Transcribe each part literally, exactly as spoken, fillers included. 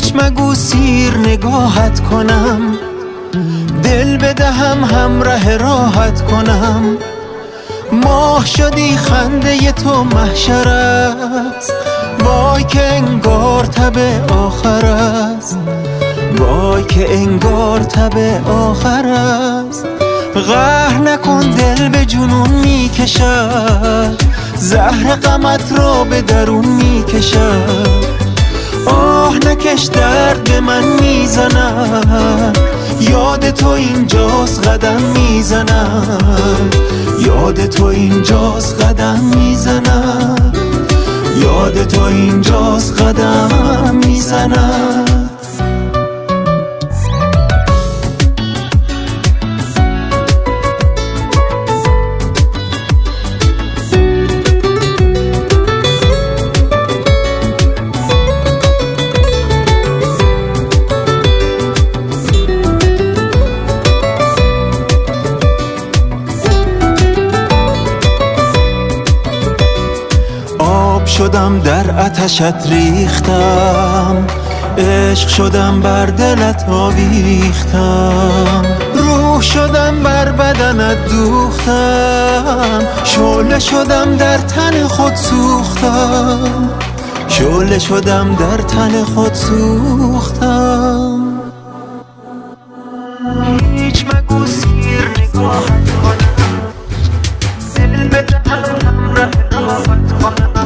هیچ مگو سیر نگاهت کنم، دل بدهم همراه راحت کنم. ماه شدی خنده تو محشر است، وای که انگار تب آخر است، وای که انگار تب آخر است. قهر نکن دل به جنون میکشد، زهر غمت را به درون میکشد. آه نکش درد به من میزند، یاد تو اینجاست قدم میزند، یاد تو اینجاست قدم میزند، یاد تو اینجاست قدم میزند. شدم در آتشت ریختم، عشق شدم بر دلت آویختم. روح شدم بر بدنت دوختم، شعله شدم در تن خود سوختم، شعله شدم در تن خود سوختم. هیچ مگو سیر نگاهت کنم، دل بدهم همراه راحت کنم.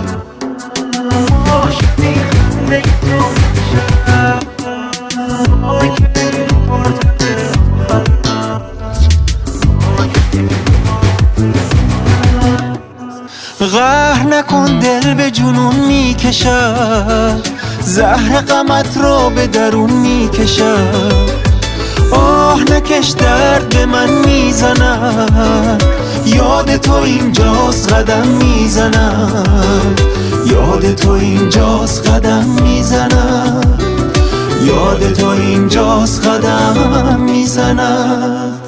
قهر نکن دل به جنون میکشد، زهر غمت را به درون میکشد. آه نکش درد به من میزند، یاد تو اینجاست قدم میزند، یاد تو اینجاست قدم میزند، یاد تو اینجاست قدم میزند.